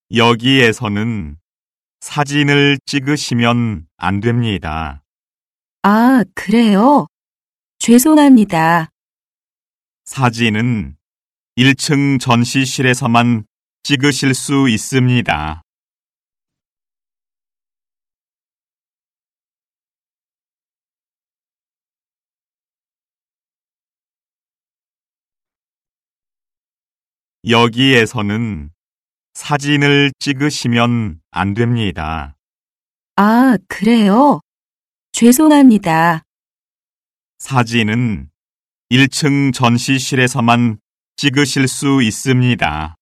여기에서는 사진을 찍으시면 안 됩니다. 아, 그래요? 죄송합니다. 사진은 1층 전시실에서만 찍으실 수 있습니다. 여기에서는 사진을 찍으시면 안 됩니다. 아, 그래요? 죄송합니다. 사진은 1층 전시실에서만 찍으실 수 있습니다.